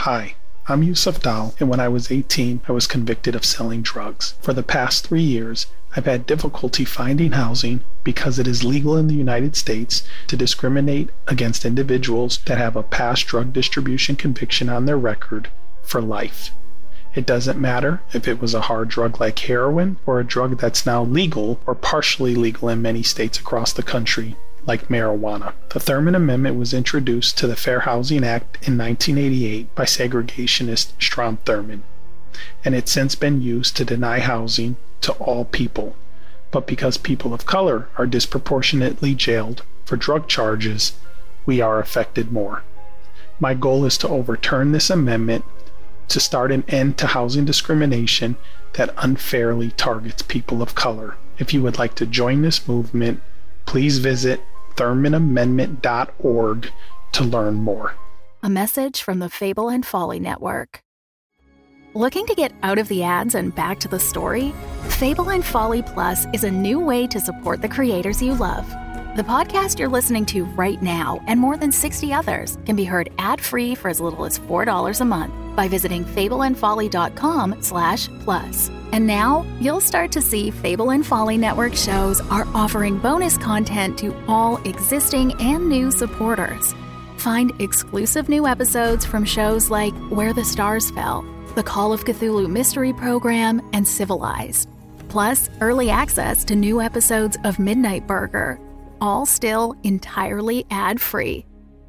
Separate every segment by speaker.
Speaker 1: Hi, I'm Yusuf Dal, and when I was 18, I was convicted of selling drugs. For the past 3 years, I've had difficulty finding housing because it is legal in the United States to discriminate against individuals that have a past drug distribution conviction on their record for life. It doesn't matter if it was a hard drug like heroin or a drug that's now legal or partially legal in many states across the country, like marijuana. The Thurmond Amendment was introduced to the Fair Housing Act in 1988 by segregationist Strom Thurmond, and it's since been used to deny housing to all people. But because people of color are disproportionately jailed for drug charges, we are affected more. My goal is to overturn this amendment to start an end to housing discrimination that unfairly targets people of color. If you would like to join this movement, please visit ThurmondAmendment.org to learn more.
Speaker 2: A message from the Fable and Folly Network. Looking to get out of the ads and back to the story? Fable and Folly Plus is a new way to support the creators you love. The podcast you're listening to right now and more than 60 others can be heard ad-free for as little as $4 a month by visiting fableandfolly.com/plus. And now you'll start to see Fable and Folly Network shows are offering bonus content to all existing and new supporters. Find exclusive new episodes from shows like Where the Stars Fell, the Call of Cthulhu Mystery Program, and Civilized. Plus, early access to new episodes of Midnight Burger, all still entirely ad-free.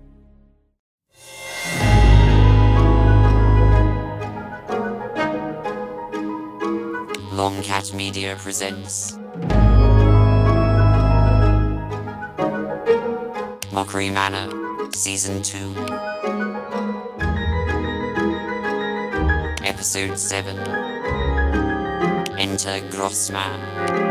Speaker 3: Longcat Media presents Mockery Manor, Season 2, Episode 7, Enter Grossman.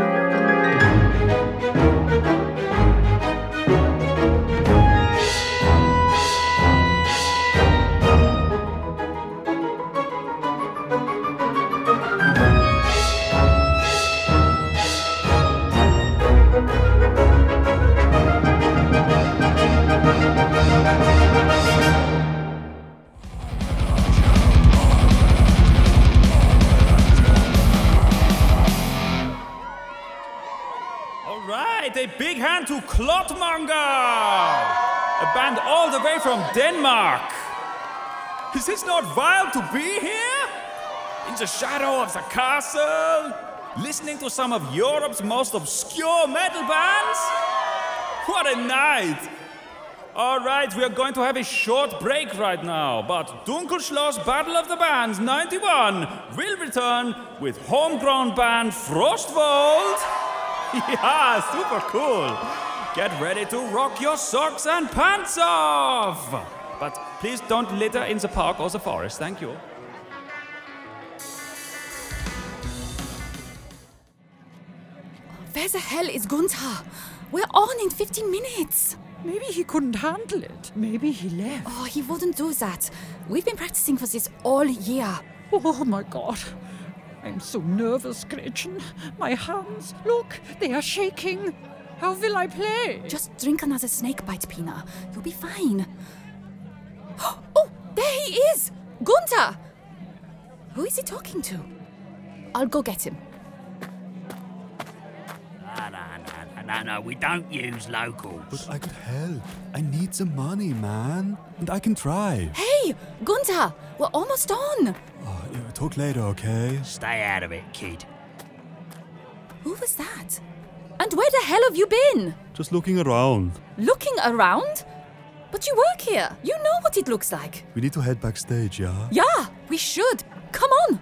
Speaker 4: A big hand to Klotmonger, a band all the way from Denmark. Is this not wild to be here? In the shadow of the castle, listening to some of Europe's most obscure metal bands? What a night! All right, we are going to have a short break right now, but Dunkelschloss Battle of the Bands 91 will return with homegrown band Frostwald. Yeah, super cool. Get ready to rock your socks and pants off. But please don't litter in the park or the forest. Thank you.
Speaker 5: Where the hell is Gunther? We're on in 15 minutes.
Speaker 6: Maybe he couldn't handle it. Maybe he left.
Speaker 5: Oh, he wouldn't do that. We've been practicing for this all year.
Speaker 6: Oh my God. I'm so nervous, Gretchen. My hands, look, they are shaking. How will I play?
Speaker 5: Just drink another snake bite, Pina. You'll be fine. Oh, there he is! Gunther! Who is he talking to? I'll go get him.
Speaker 7: No, we don't use locals.
Speaker 8: But I could help. I need some money, man. And I can try.
Speaker 5: Hey, Gunther! We're almost on!
Speaker 8: Oh, yeah, talk later, okay?
Speaker 7: Stay out of it, kid.
Speaker 5: Who was that? And where the hell have you been?
Speaker 8: Just looking around.
Speaker 5: Looking around? But you work here. You know what it looks like.
Speaker 8: We need to head backstage, yeah?
Speaker 5: Yeah, we should. Come on.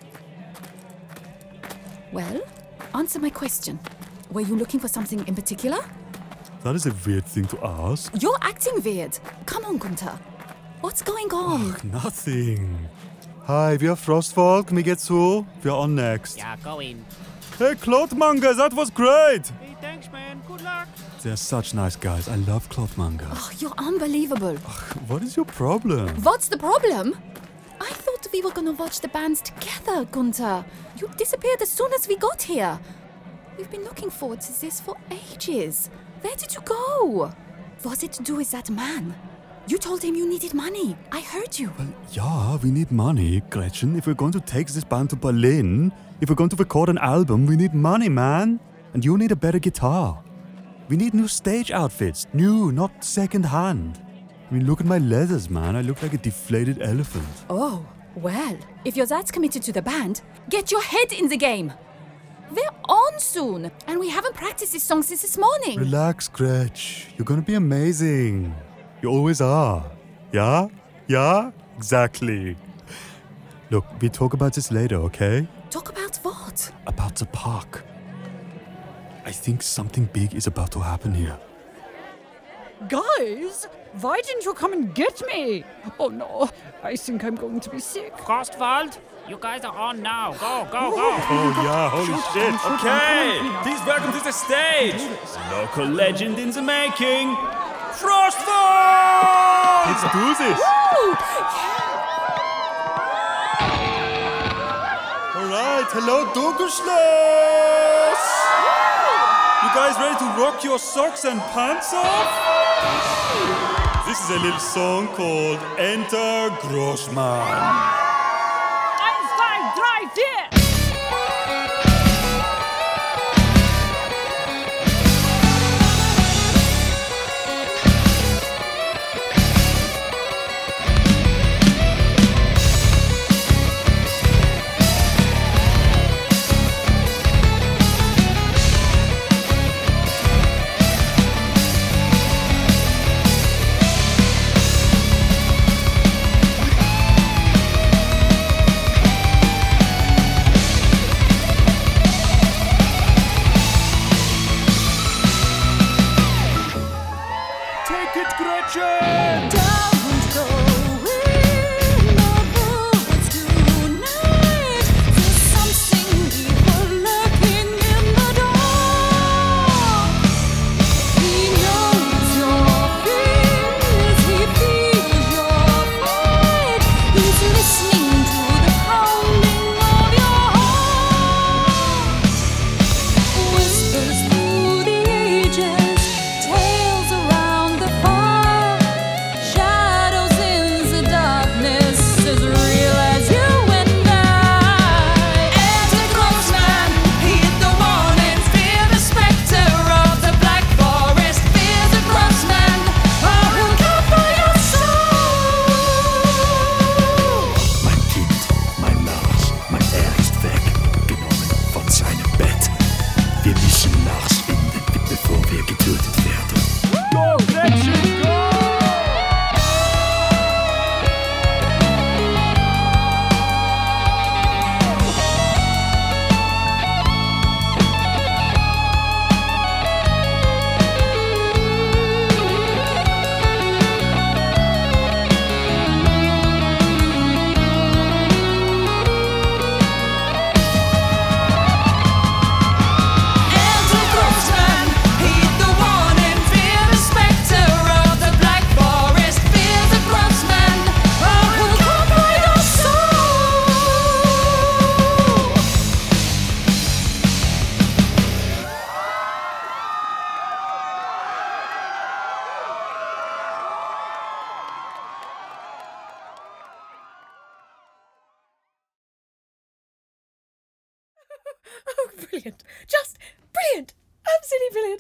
Speaker 5: Well, answer my question. Were you looking for something in particular?
Speaker 8: That is a weird thing to ask.
Speaker 5: You're acting weird. Come on, Gunther. What's going on?
Speaker 8: Ach, nothing. Hi, wir Frostwald. Can we get through? We're on next.
Speaker 7: Yeah, go in.
Speaker 8: Hey, Klotmonger, that was great.
Speaker 7: Hey, thanks, man. Good luck.
Speaker 8: They're such nice guys. I love Klotmonger.
Speaker 5: Oh, you're unbelievable.
Speaker 8: What is your problem?
Speaker 5: What's the problem? I thought we were gonna watch the bands together, Gunther. You disappeared as soon as we got here. We've been looking forward to this for ages. Where did you go? Was it to do with that man? You told him you needed money. I heard you.
Speaker 8: Well, yeah, we need money, Gretchen. If we're going to take this band to Berlin, if we're going to record an album, we need money, man. And you need a better guitar. We need new stage outfits. New, not second-hand. I mean, look at my leathers, man. I look like a deflated elephant.
Speaker 5: Oh, well, if you're that committed to the band, get your head in the game. They're on soon, and we haven't practiced this song since this morning.
Speaker 8: Relax, Gretch. You're gonna be amazing. You always are. Yeah? Yeah? Exactly. Look, we talk about this later, okay?
Speaker 5: Talk about what?
Speaker 8: About the park. I think something big is about to happen here.
Speaker 6: Guys, why didn't you come and get me? Oh no, I think I'm going to be sick.
Speaker 7: Frostwald, you guys are on now. Go, go, go.
Speaker 8: Oh yeah, holy shit.
Speaker 4: Okay, please welcome to the stage, local legend in the making, Frostwald!
Speaker 8: Let's do this. All right, hello, Dunkelschloss. You guys ready to rock your socks and pants off? This is a little song called Enter Grossman.
Speaker 6: 1, 2, 3, 4.
Speaker 5: Oh, brilliant. Just brilliant. Absolutely brilliant.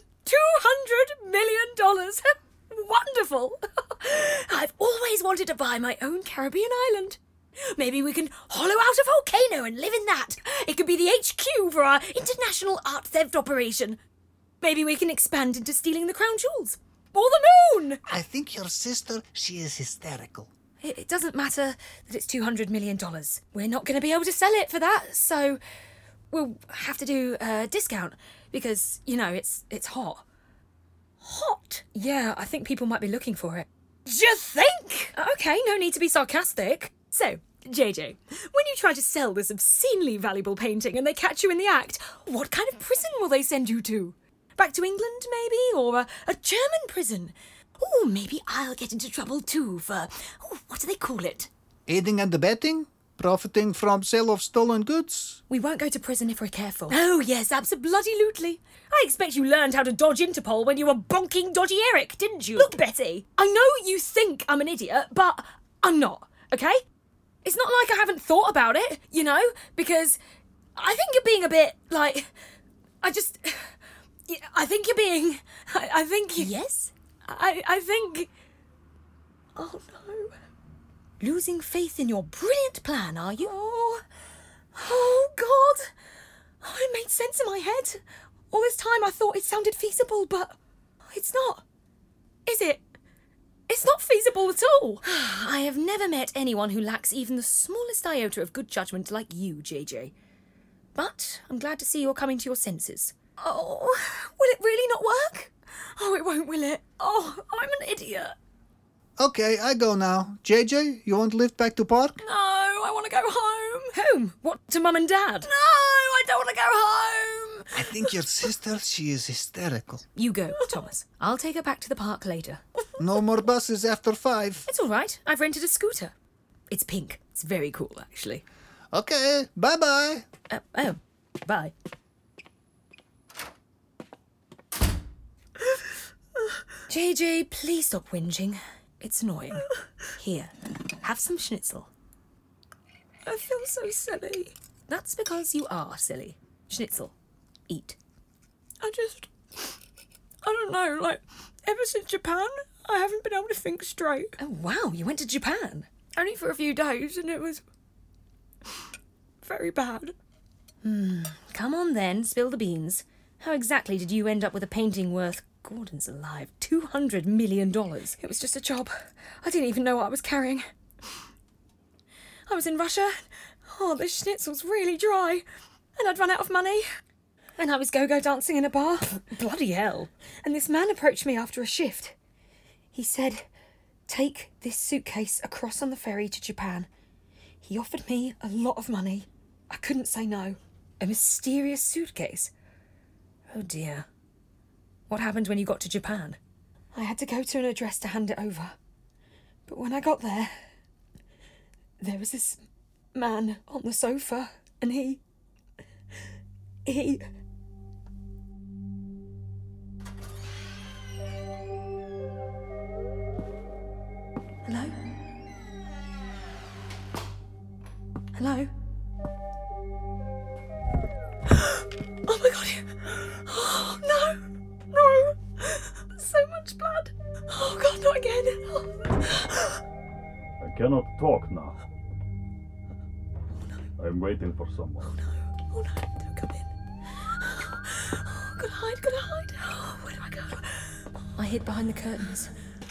Speaker 5: $200 million. Wonderful. I've always wanted to buy my own Caribbean island. Maybe we can hollow out a volcano and live in that. It could be the HQ for our international art theft operation. Maybe we can expand into stealing the crown jewels. Or the moon.
Speaker 9: I think your sister, she is hysterical.
Speaker 5: It doesn't matter that it's $200 million. We're not going to be able to sell it for that, so we'll have to do a discount because, you know, it's hot. Hot? Yeah, I think people might be looking for it. You think? Okay, no need to be sarcastic. So, JJ, when you try to sell this obscenely valuable painting and they catch you in the act, what kind of prison will they send you to? Back to England, maybe? Or a German prison? Oh, maybe I'll get into trouble too for, what do they call it?
Speaker 9: Aiding and abetting?
Speaker 10: profiting from sale of stolen goods.
Speaker 5: We won't go to prison if we're careful. Oh, yes, abso-bloody-lutely. I expect you learned how to dodge Interpol when you were bonking Dodgy Eric, didn't you? Look, Betty, I know you think I'm an idiot, but I'm not, okay? It's not like I haven't thought about it, you know, because I think you're being a bit, like, I think you're being, I think... Yes? I think... Oh, no. Losing faith in your brilliant plan, are you? Oh, God. Oh, it made sense in my head. All this time I thought it sounded feasible, but it's not. Is it? It's not feasible at all. I have never met anyone who lacks even the smallest iota of good judgment like you, JJ. But I'm glad to see you're coming to your senses. Oh, will it really not work? Oh, it won't, will it? Oh, I'm an idiot.
Speaker 10: Okay, I go now. JJ, you want to lift back to park?
Speaker 5: No, I want to go home. Home? What, to Mum and Dad? No, I don't want to go home.
Speaker 9: I think your sister, she is hysterical.
Speaker 5: You go, Thomas. I'll take her back to the park later.
Speaker 10: No more buses after 5.
Speaker 5: It's all right. I've rented a scooter. It's pink. It's very cool, actually.
Speaker 10: Okay, bye-bye.
Speaker 5: Oh, bye. JJ, please stop whinging. It's annoying. Here, have some schnitzel. I feel so silly. That's because you are silly. Schnitzel. Eat. I don't know, like, ever since Japan, I haven't been able to think straight. Oh, wow, you went to Japan? Only for a few days, and it was very bad. Come on then, spill the beans. How exactly did you end up with a painting worth, Gordon's alive, $200 million? It was just a job. I didn't even know what I was carrying. I was in Russia. Oh, the schnitzel's really dry. And I'd run out of money. And I was go-go dancing in a bar. Bloody hell. And this man approached me after a shift. He said, take this suitcase across on the ferry to Japan. He offered me a lot of money. I couldn't say no. A mysterious suitcase. Oh dear. What happened when you got to Japan? I had to go to an address to hand it over. But when I got there, there was this man on the sofa, and he... Hello? Hello? Oh my god! Oh, no! No! So much blood! Oh god, not again!
Speaker 11: I cannot talk now. I'm waiting for someone.
Speaker 5: Oh no, don't come in. Oh, gotta hide. Oh, where do I go? I hid behind the curtains.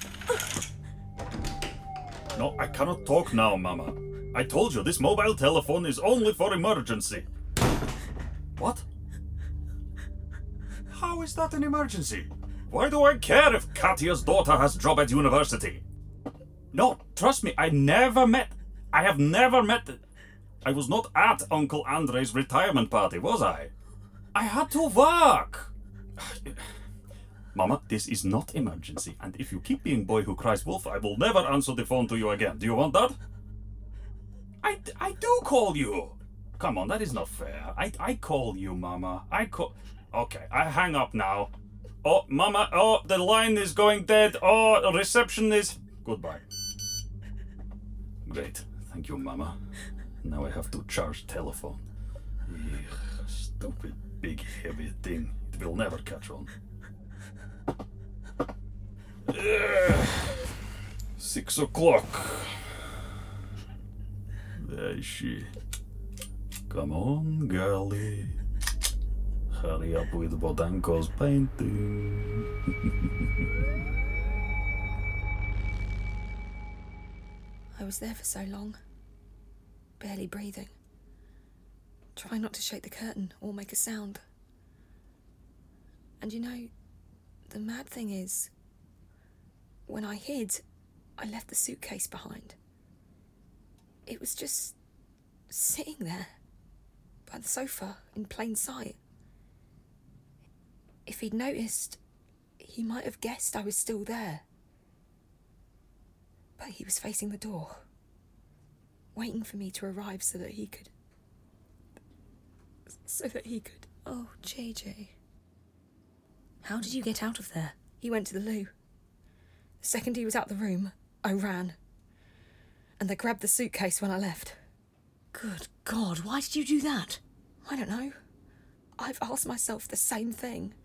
Speaker 11: No, I cannot talk now, Mama. I told you, this mobile telephone is only for emergency. What? How is that an emergency? Why do I care if Katya's daughter has job at university? No, trust me, I have never met... I was not at Uncle Andrei's retirement party, was I? I had to work. Mama, this is not emergency, and if you keep being boy who cries wolf, I will never answer the phone to you again. Do you want that? I do call you. Come on, that is not fair. I call you, Mama. Okay, I hang up now. Oh, Mama, the line is going dead. Oh, reception is... Goodbye. Great, thank you, Mama. Now I have to charge telephone. Ugh, stupid, big, heavy thing. It will never catch on. 6 o'clock. There is she. Come on, girlie. Hurry up with Bodanko's painting.
Speaker 5: I was there for so long. Barely breathing. Trying not to shake the curtain or make a sound. And you know, the mad thing is, when I hid, I left the suitcase behind. It was just sitting there, by the sofa, in plain sight. If he'd noticed, he might have guessed I was still there. But he was facing the door. waiting for me to arrive so that he could... Oh, JJ. How did you get out of there? He went to the loo. The second he was out the room, I ran. And they grabbed the suitcase when I left. Good God, why did you do that? I don't know. I've asked myself the same thing.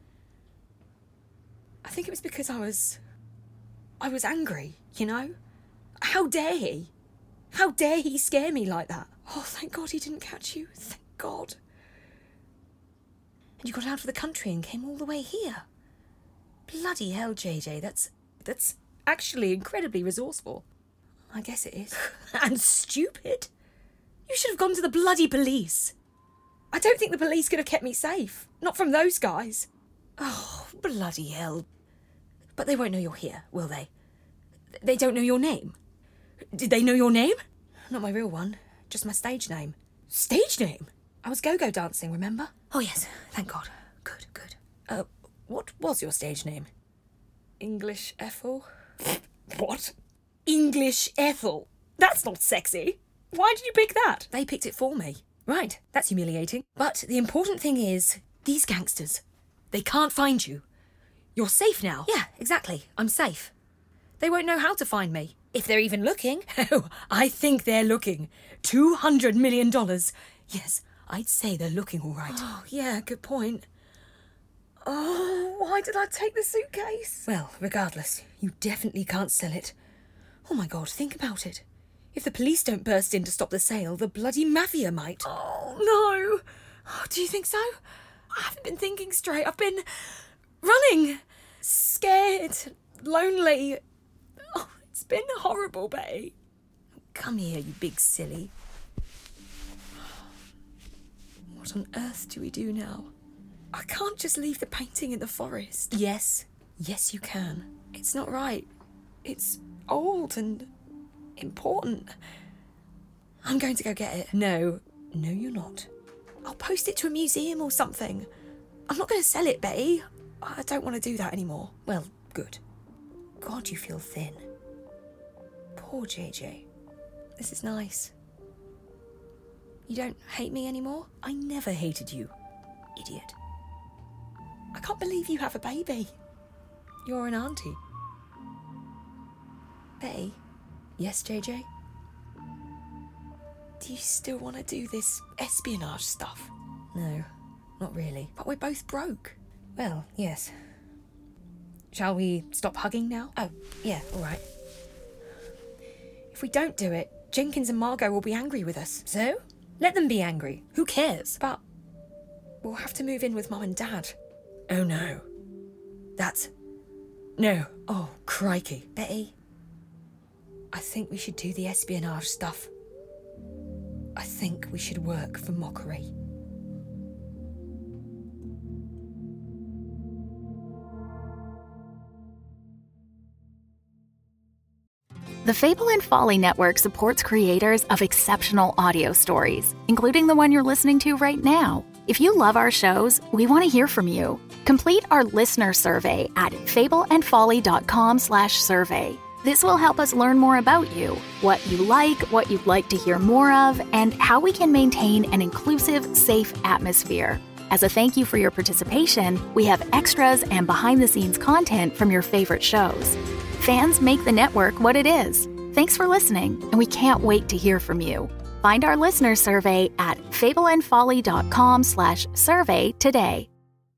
Speaker 5: I think it was because I was angry, you know? How dare he? How dare he scare me like that? Oh, thank God he didn't catch you. Thank God. And you got out of the country and came all the way here. Bloody hell, JJ, that's actually incredibly resourceful. I guess it is. And stupid. You should have gone to the bloody police. I don't think the police could have kept me safe. Not from those guys. Oh, bloody hell. But they won't know you're here, will they? They don't know your name? Did they know your name? Not my real one, just my stage name. Stage name? I was go-go dancing, remember? Oh yes, thank God. Good, good. What was your stage name? English Ethel? What? English Ethel? That's not sexy. Why did you pick that? They picked it for me. Right, that's humiliating. But the important thing is, these gangsters, they can't find you. You're safe now. Yeah, exactly. I'm safe. They won't know how to find me. If they're even looking. Oh, I think they're looking. $200 million. Yes, I'd say they're looking all right. Oh, yeah, good point. Oh, why did I take the suitcase? Well, regardless, you definitely can't sell it. Oh my God, think about it. If the police don't burst in to stop the sale, the bloody mafia might. Oh, no. Oh, do you think so? I haven't been thinking straight. I've been running. Scared. Lonely. Oh, it's been horrible, Betty. Come here, you big silly. What on earth do we do now? I can't just leave the painting in the forest. Yes. Yes, you can. It's not right. It's old and important. I'm going to go get it. No, you're not. I'll post it to a museum or something. I'm not going to sell it, Betty. I don't want to do that anymore. Well, good. God, you feel thin. Poor JJ. This is nice. You don't hate me anymore? I never hated you, idiot. I can't believe you have a baby. You're an auntie. Betty? Yes, JJ? Do you still want to do this espionage stuff? No, not really. But we're both broke. Well, yes. Shall we stop hugging now? Oh, yeah, all right. If we don't do it, Jenkins and Margot will be angry with us. So? Let them be angry. Who cares? But we'll have to move in with Mum and Dad. Oh, no. No. Oh, crikey. Betty, I think we should do the espionage stuff. I think we should work for Mockery.
Speaker 2: The Fable and Folly Network supports creators of exceptional audio stories, including the one you're listening to right now. If you love our shows, we want to hear from you. Complete our listener survey at fableandfolly.com/survey. This will help us learn more about you, what you like, what you'd like to hear more of, and how we can maintain an inclusive, safe atmosphere. As a thank you for your participation, we have extras and behind-the-scenes content from your favorite shows. Fans make the network what it is. Thanks for listening, and we can't wait to hear from you. Find our listener survey at fableandfolly.com/survey today.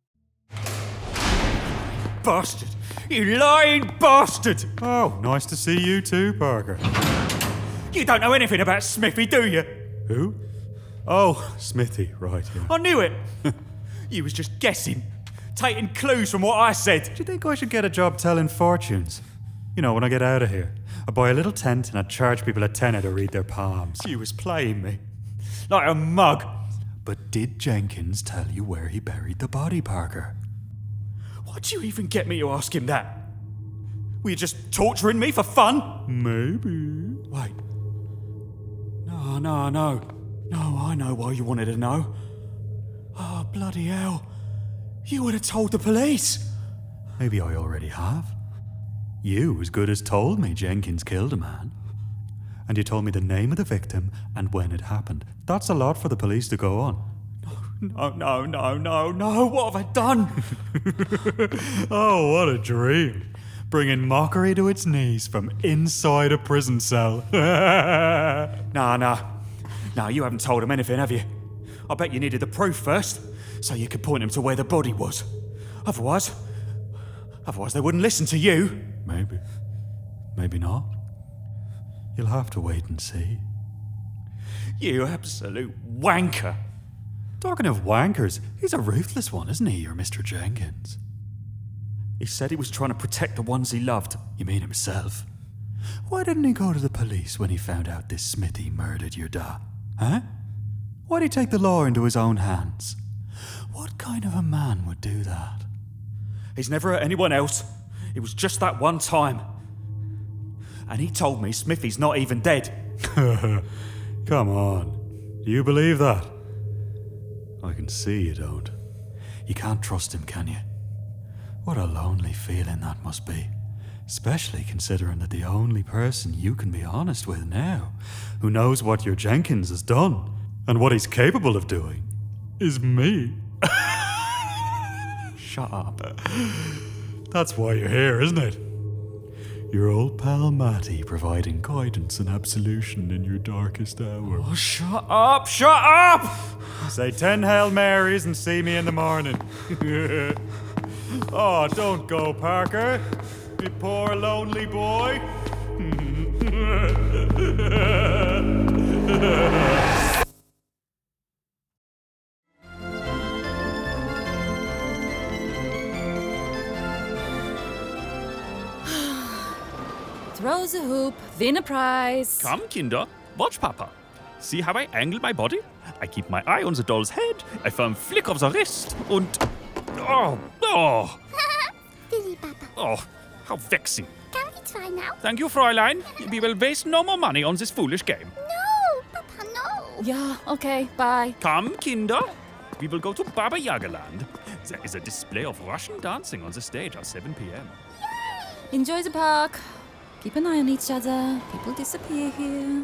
Speaker 8: Bastard! You lying bastard! Oh, nice to see you too, Parker.
Speaker 4: You don't know anything about Smithy, do you?
Speaker 8: Who? Oh, Smithy, right, yeah.
Speaker 4: I knew it. You was just guessing, taking clues from what I said.
Speaker 8: Do you think I should get a job telling fortunes? You know, when I get out of here, I buy a little tent and I charge people a tenner to read their palms.
Speaker 4: You was playing me. Like a mug.
Speaker 8: But did Jenkins tell you where he buried the body, Parker?
Speaker 4: Why'd you even get me to ask him that? Were you just torturing me for fun?
Speaker 8: Maybe.
Speaker 4: Wait. No, I know why you wanted to know. Oh, bloody hell. You would have told the police.
Speaker 8: Maybe I already have. You as good as told me Jenkins killed a man. And you told me the name of the victim and when it happened. That's a lot for the police to go on.
Speaker 12: No, what have I done?
Speaker 8: Oh, what a dream. Bringing mockery to its knees from inside a prison cell.
Speaker 12: Nah, you haven't told him anything, have you? I bet you needed the proof first, so you could point him to where the body was. Otherwise they wouldn't listen to you.
Speaker 8: Maybe not. You'll have to wait and see.
Speaker 12: You absolute wanker.
Speaker 8: Talking of wankers, he's a ruthless one, isn't he, your Mr. Jenkins?
Speaker 12: He said he was trying to protect the ones he loved.
Speaker 8: You mean himself? Why didn't he go to the police when he found out this Smithy murdered your dad? Huh? Why'd he take the law into his own hands? What kind of a man would do that?
Speaker 12: He's never hurt anyone else. It was just that one time. And he told me Smithy's not even dead.
Speaker 8: Come on. Do you believe that? I can see you don't. You can't trust him, can you? What a lonely feeling that must be. Especially considering that the only person you can be honest with now, who knows what your Jenkins has done, and what he's capable of doing, is me.
Speaker 12: Shut up.
Speaker 8: That's why you're here, isn't it? Your old pal Matty providing guidance and absolution in your darkest hour.
Speaker 12: Oh, shut up!
Speaker 8: Say 10 Hail Marys and see me in the morning. Oh, don't go, Parker. You poor lonely boy.
Speaker 5: Throws a hoop, win a prize.
Speaker 4: Come, Kinder, watch Papa. See how I angle my body? I keep my eye on the doll's head, I firm flick of the wrist, und... Oh!
Speaker 13: Silly Papa.
Speaker 4: Oh, how vexing.
Speaker 13: Can we try now?
Speaker 4: Thank you, Fräulein. We will waste no more money on this foolish game.
Speaker 13: No, Papa, no.
Speaker 5: Yeah, okay, bye.
Speaker 4: Come, Kinder. We will go to Baba Yaga Land. There is a display of Russian dancing on the stage at 7 p.m.
Speaker 5: Enjoy the park. Keep an eye on each other. People disappear here.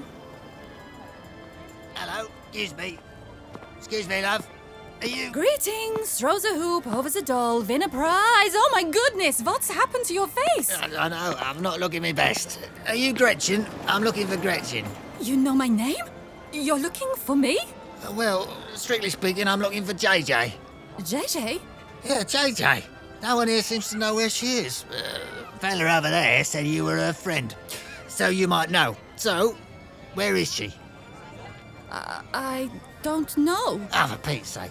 Speaker 9: Hello, excuse me, love. Are you...
Speaker 5: Greetings! Throws a hoop, over the doll, win a prize. Oh my goodness, what's happened to your face?
Speaker 9: I know, I'm not looking my best. Are you Gretchen? I'm looking for Gretchen.
Speaker 5: You know my name? You're looking for me?
Speaker 9: Well, strictly speaking, I'm looking for JJ.
Speaker 5: JJ?
Speaker 9: Yeah, JJ. No one here seems to know where she is. Fella over there said you were her friend, so you might know. So, where is she?
Speaker 5: I don't know.
Speaker 9: Oh, for Pete's sake.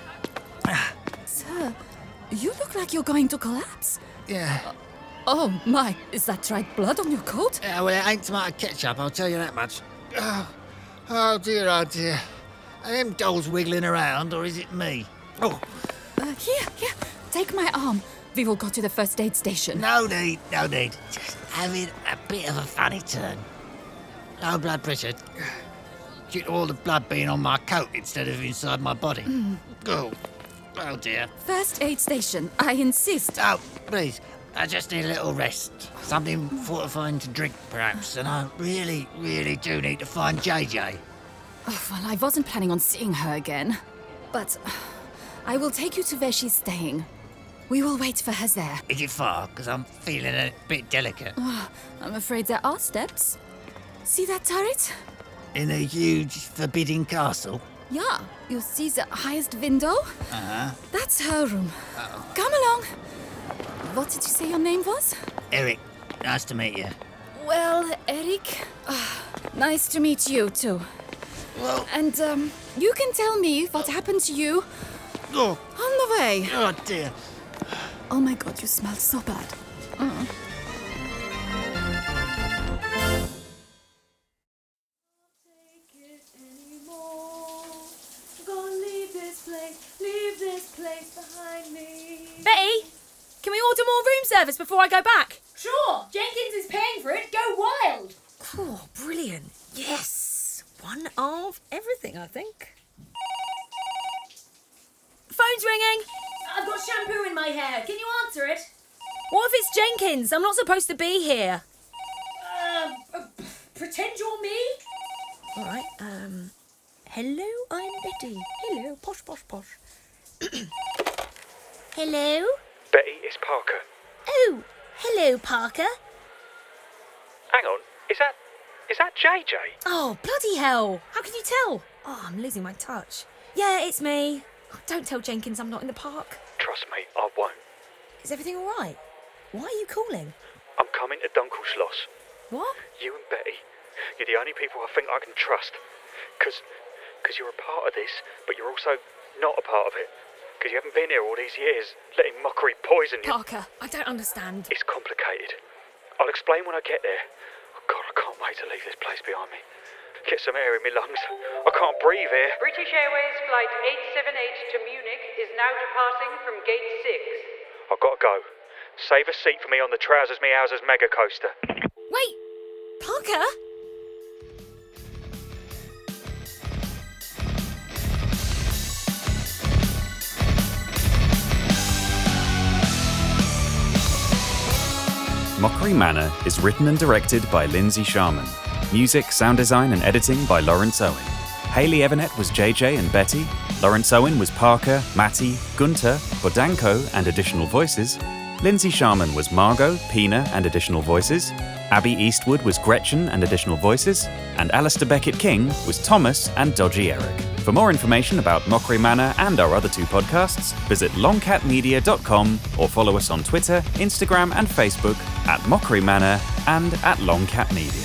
Speaker 5: Sir, you look like you're going to collapse.
Speaker 9: Yeah.
Speaker 5: Oh my, is that dried blood on your coat?
Speaker 9: Yeah, well, it ain't tomato ketchup, I'll tell you that much. Oh dear, oh dear. Are them dolls wiggling around, or is it me? Oh.
Speaker 5: Here, take my arm. We will go to the first aid station.
Speaker 9: No need. Just having a bit of a funny turn. Low blood pressure. Due to all the blood being on my coat instead of inside my body. Oh dear.
Speaker 5: First aid station, I insist.
Speaker 9: Oh, please. I just need a little rest. Something fortifying to drink, perhaps. And I really, really do need to find JJ.
Speaker 5: Oh, well, I wasn't planning on seeing her again. But I will take you to where she's staying. We will wait for her there.
Speaker 9: Is it far? Because I'm feeling a bit delicate.
Speaker 5: Oh, I'm afraid there are steps. See that turret?
Speaker 9: In a huge, forbidding castle?
Speaker 5: Yeah, you see the highest window?
Speaker 9: Uh-huh.
Speaker 5: That's her room.
Speaker 9: Uh-oh.
Speaker 5: Come along. What did you say your name was?
Speaker 9: Eric. Nice to meet you.
Speaker 5: Well, Eric, nice to meet you too.
Speaker 9: Well...
Speaker 5: And, you can tell me what happened to you
Speaker 9: on
Speaker 5: the way.
Speaker 9: Oh, dear.
Speaker 5: Oh my God, you smell so bad.
Speaker 14: Leave this place behind me.
Speaker 5: Betty, can we order more room service before I go back?
Speaker 14: Sure, Jenkins is paying for it. Go wild.
Speaker 5: Oh, brilliant. Yes. One of everything, I think. Phone's ringing.
Speaker 14: I've got shampoo in my hair. Can you answer it?
Speaker 5: What if it's Jenkins? I'm not supposed to be here.
Speaker 14: pretend you're me?
Speaker 5: All right. Hello, I'm Betty. Hello, posh, posh, posh.
Speaker 14: Hello?
Speaker 12: Betty, it's Parker.
Speaker 14: Oh, hello, Parker.
Speaker 12: Hang on, is that JJ?
Speaker 5: Oh, bloody hell! How can you tell? Oh, I'm losing my touch. Yeah, it's me. Don't tell Jenkins I'm not in the park.
Speaker 12: Trust me, I won't.
Speaker 5: Is everything all right? Why are you calling?
Speaker 12: I'm coming to Dunkelschloss.
Speaker 5: What?
Speaker 12: You and Betty, you're the only people I think I can trust. Because you're a part of this, but you're also not a part of it. Because you haven't been here all these years, letting mockery poison you.
Speaker 5: Parker, I don't understand.
Speaker 12: It's complicated. I'll explain when I get there. Oh God, I can't wait to leave this place behind me. Get some air in my lungs. I can't breathe here.
Speaker 15: British Airways Flight 878 to Munich is now departing from Gate 6.
Speaker 12: I've got to go. Save a seat for me on the Trousers Me Houses mega coaster.
Speaker 5: Wait! Parker?
Speaker 16: Mockery Manor is written and directed by Lindsay Sharman. Music, sound design and editing by Lawrence Owen. Hayley Evanet was JJ and Betty. Lawrence Owen was Parker, Matty, Gunter, Bodanko and additional voices. Lindsay Sharman was Margot, Pina and additional voices. Abby Eastwood was Gretchen and additional voices. And Alistair Beckett-King was Thomas and Dodgy Eric. For more information about Mockery Manor and our other two podcasts, visit longcatmedia.com or follow us on Twitter, Instagram and Facebook at Mockery Manor and at Longcat Media.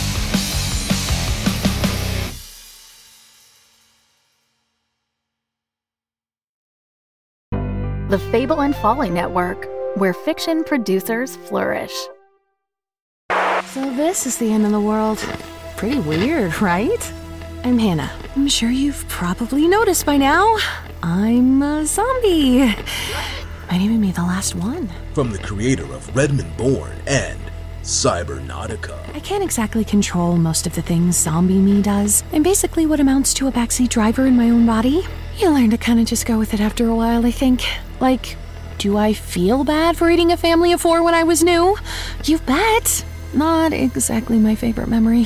Speaker 2: The Fable and Folly Network, where fiction producers flourish.
Speaker 17: So this is the end of the world. Pretty weird, right? I'm Hannah. I'm sure you've probably noticed by now. I'm a zombie. Might even be the last one.
Speaker 18: From the creator of Redmond Born and Cybernautica.
Speaker 17: I can't exactly control most of the things zombie me does. I'm basically what amounts to a backseat driver in my own body. You learn to kind of just go with it after a while, I think. Like, do I feel bad for eating a family of 4 when I was new? You bet. Not exactly my favorite memory.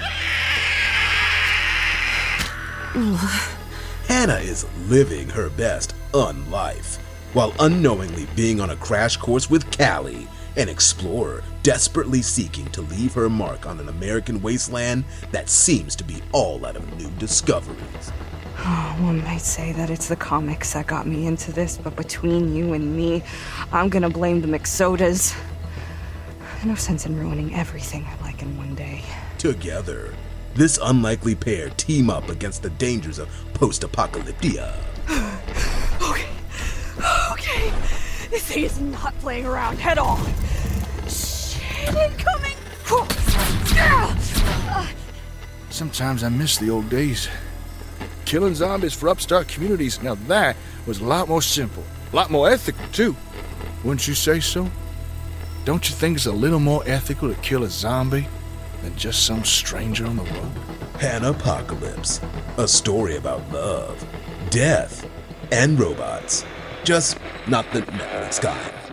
Speaker 18: Hannah is living her best unlife, while unknowingly being on a crash course with Callie, an explorer desperately seeking to leave her mark on an American wasteland that seems to be all out of new discoveries.
Speaker 19: One might say that it's the comics that got me into this, but between you and me, I'm gonna blame the McSodas. No sense in ruining everything I like in one day.
Speaker 18: Together, this unlikely pair team up against the dangers of post-apocalyptia.
Speaker 19: Okay. This thing is not playing around at all. Shit incoming!
Speaker 20: Sometimes I miss the old days. Killing zombies for upstart communities, now that was a lot more simple. A lot more ethical, too. Wouldn't you say so? Don't you think it's a little more ethical to kill a zombie than just some stranger on the road?
Speaker 18: Hannah-Pocalypse, a story about love, death, and robots. Just not the Netflix kind.